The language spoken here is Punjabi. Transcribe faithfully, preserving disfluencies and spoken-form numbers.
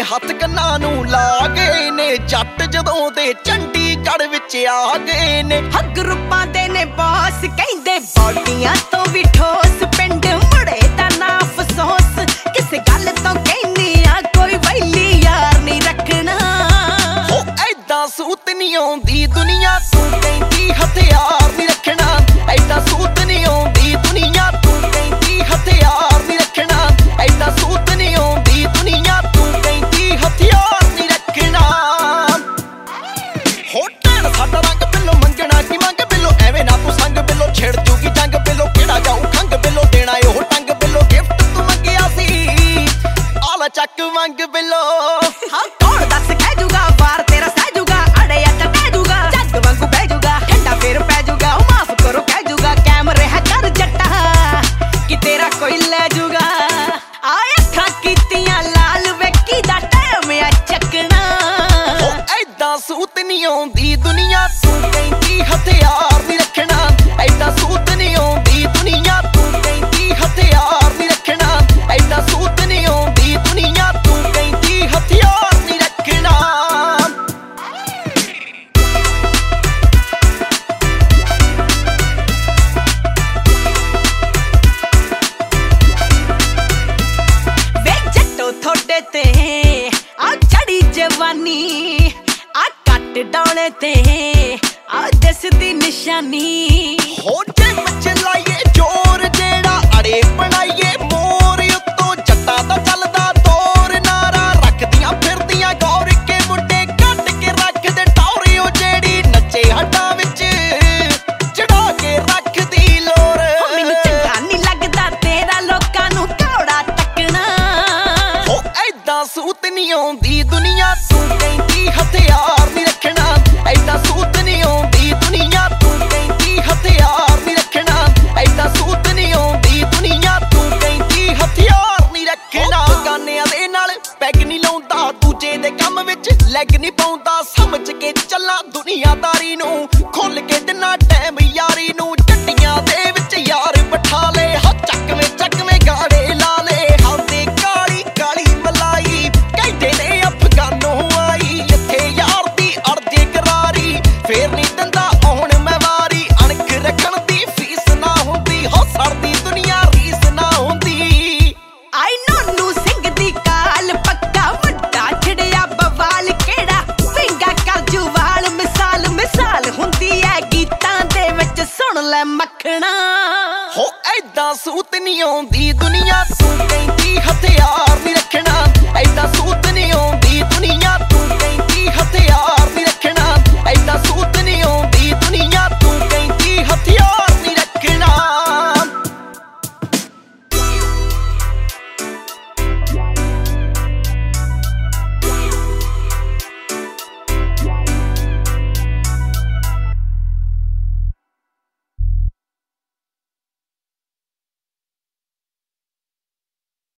ਹੱਥ ਕੰਨਾਂ ਨੂੰ ਲਾ ਗਏ ਨੇ ਜੱਟ ਜਦੋਂ ਦੇ ਚੰਡੀਗੜ੍ਹ ਵਿੱਚ ਆ ਗਏ ਨੇ। ਹੱਗ ਰੂਪਾਂ ਦੇ ਨੇ ਬੌਸ ਕਹਿੰਦੇ ਬੌਡੀਆਂ ਤੋਂ ਵੀ ਠੋਸ ਪਿੰਡ ਮੁੜੇ ਦਾ ਨਾ ਅਫਸੋਸ ਕਿਸੇ ਗੱਲ ਤੋਂ ਕਹਿੰਦੀ ਆ ਕੋਈ ਵੈਲੀ ਯਾਰ ਨਹੀਂ ਰੱਖਣਾ। ਹੋ ਐਦਾਂ ਸੂਤ ਨਹੀਂ ਆਉਂਦੀ ਦੁਨੀਆ ਤੂੰ ਕਹਿੰਦੀ ਹਥਿਆਰ ਨਹੀਂ ਰੱਖਣਾ। ਐਦਾਂ ਸੂਤ ਨਹੀਂ ਆਉਂਦੀ ਦੁਨੀਆ ਤੂੰ ਕਹਿੰਦੀ ਹਥਿਆਰ ਨਹੀਂ ਰੱਖਣਾ। ਐਦਾਂ ਸੂਤ ਨਹੀਂ ਆਉਂਦੀ ਦੁਨੀਆ ਤੂੰ ਕਹਿੰਦੀ ਹਥਿਆਰ ਨਹੀਂ ਰੱਖਣਾ। ਹੋ ਟੈਣ ਸਾਡਾ ਰੰਗ ਬਿੱਲੋ ਮੰਗਣਾ ਕੀ ਮੰਗ ਬਿੱਲੋ ਐਵੇਂ ਨਾ ਤੂੰ ਸੰਗ ਬਿੱਲੋ ਛਿੜ ਜੂਗੀ ਜੰਗ ਬਿੱਲੋ ਕਿਹੜਾ ਜਾਊ ਖੰਗ ਬਿੱਲੋ ਦੇਣਾ ਉਹ ਟੰਗ ਬਿੱਲੋ ਗਿਫਟ ਤੂੰ ਮੰਗਿਆ ਸੀ ਆਲਾ ਚੱਕ ਮੰਗ ਬਿੱਲੋ। ਹਾਂ ਕੌਣ ਦੱਸ ਕਹਿ ਜੂਗਾ ਵਾਰ ਤੇਰਾ ਸਹਿ ਜੂਗਾ ਅੜੇ ਅੱਟ ਟਹਿ ਜੂਗਾ ਜੱਗ ਵਾਂਗੂ ਬਹਿ ਜੂਗਾ ਠੰਡਾ ਫੇਰ ਪੈ ਜੂਗਾ ਉਹ ਮਾਫ ਕਰੋ ਕਹਿ ਜੂਗਾ ਕੈਮਰੇ ਹੈ ਕਰ ਜੱਟਾ ਕਿ ਤੇਰਾ ਕੋਈ ਲੈ ਜੂਗਾ। ਆ ਅੱਖਾਂ ਕੀਤੀਆਂ ਲਾਲ ਵੇਖੀ ਦਾ ਟਾਈਮ ਆ ਚੱਕਣਾ। ਹੋ ਐਦਾਂ ਸੂਤ ਨਹੀਂ ਆਉਂਦੀ ਦੁਨੀਆ ਤੂੰ ਕਹਿੰਦੀ ਹਥਿਆਰ ਨਹੀਂ ਰੱਖਣਾ। ਐਦਾਂ ਸੂਤ ਨਹੀਂ ਆਉਂਦੀ ਦੁਨੀਆ ਤੂੰ ਕਹਿੰਦੀ ਹਥਿਆਰ ਨਹੀਂ ਰੱਖਣਾ। ਐਦਾਂ ਸੂਤ ਨਹੀਂ ਆਉਂਦੀ ਦੁਨੀਆ ਤੂੰ ਕਹਿੰਦੀ ਹਥਿਆਰ ਨਹੀਂ ਰੱਖਣਾ। ਵੇ ਜੱਟੋ ਥੋੜੇ ਤੇ ਆ ਚੜੀ ਜਵਾਨੀ ਆ ਕੱਟ ਡੌਲੇ ਤੇ ਆ ਦਿਸਦੀ ਨਿਸ਼ਾਨੀ। ਹੋ ਜੇ ਮੱਚ ਲਾਈਏ ਜੋਰ ਜਿਹੜਾ ਅੜੇ ਬਣਾਈਏ ਮੋਰ ਉੱਤੋਂ ਜੱਟਾਂ ਦਾ ਚੱਲਦਾ ਦੌਰ ਨਾਰਾ ਰੱਖਦੀਆਂ ਫਿਰਦੀਆਂ ਗੌਰ ਕੇ ਮੁੰਡੇ ਕੱਢ ਕੇ ਰੱਖਦੇ ਟੌਰੇ ਉਹ ਜਿਹੜੀ ਨੱਚੇ ਹੱਡਾਂ ਵਿੱਚ ਚੜਾ ਕੇ ਰੱਖਦੀ ਲੋਰ। ਮੈਨੂੰ ਚੰਗਾ ਨਹੀਂ ਲੱਗਦਾ ਤੇਰਾ ਲੋਕਾਂ ਨੂੰ ਘੋੜਾ ਤੱਕਣਾ। ਹੋ ਐਦਾਂ ਸੂਤ ਨਹੀਂ ਆਉਂਦੀ ਦੁਨੀਆ ਤੂੰ ਕਹਿੰਦੀ ਹਥਿਆਰ ਨਹੀਂ ਰੱਖਣਾ। ਐਦਾਂ ਸੂਤ ਨਹੀਂ ਆਉਂਦੀ ਦੁਨੀਆ ਤੂੰ ਕਹਿੰਦੀ ਹਥਿਆਰ ਨਹੀਂ ਰੱਖਣਾ। ਐਦਾਂ ਸੂਤ ਨਹੀਂ ਆਉਂਦੀ ਦੁਨੀਆ ਤੂੰ ਕਹਿੰਦੀ ਹਥਿਆਰ ਨਹੀਂ ਰੱਖਣਾ। ਗਾਨਿਆਂ ਦੇ ਨਾਲ ਪੈਗ ਨਹੀਂ ਲਾਉਂਦਾ ਦੂਜੇ ਦੇ ਕੰਮ ਵਿੱਚ ਲੈਗ ਨਹੀਂ ਪਾਉਂਦਾ ਸਮਝ ਕੇ ਚੱਲਾਂ ਦੁਨੀਆਦਾਰੀ ਨੂੰ ਖੁੱਲ ਕੇ ਦਿਨਾ ਟਾਈਮ ਯਾਰੀ ਨੂੰ। ਜੱਟੀਆਂ ਦੇ ਵਿੱਚ ਯਾਰ ਬਿਠਾ ਲੈ ਹ ਚੱਕਵੇਂ ਚੱਕਵੇਂ ਗਾੜੇ ਲਾ ਲੈ ਖਾਂਦੇ ਕਾਲੀ ਕਾਲੀ ਮਲਾਈ ਕਹਿੰਦੇ ਨੇ ਅਫਗਾਨੋਂ ਆਈ ਜਿੱਥੇ ਯਾਰ ਦੀ ਅਰਜ਼ੀ ਕਰਾਰੀ ਫੇਰ ਨਹੀਂ ਦਿੰਦਾ ਆਉਣ ਮੈਂ ਵਾਰੀ ਅਣਖ ਰੱਖਣ ਦੀ ਫੀਸ ਨਾ ਹੁੰਦੀ ਹੋ ਸਰਦੀ ਦੁਨੀਆ ਰੀਸ ਨਾ ਹੁੰਦੀ। ਆਈ ਨੋਨੂ ਸਿੰਘ ਦੀ ਕਾਲ ਪੱਕਾ ਵੱਡਾ ਛੜਿਆ ਬਵਾਲ ਕਿਹੜਾ ਵਿੰਗਾ ਕਰ ਜੁਵਾਲ ਮਿਸਾਲ ਮਿਸਾਲ ਹੁੰਦੀ ਐ ਗੀਤਾਂ ਦੇ ਵਿੱਚ ਸੁਣ ਲੈ ਮੱਖਣਾ। ਹੋ ਐਦਾਂ ਸੂਤ ਨਹੀਂ ਆਉਂਦੀ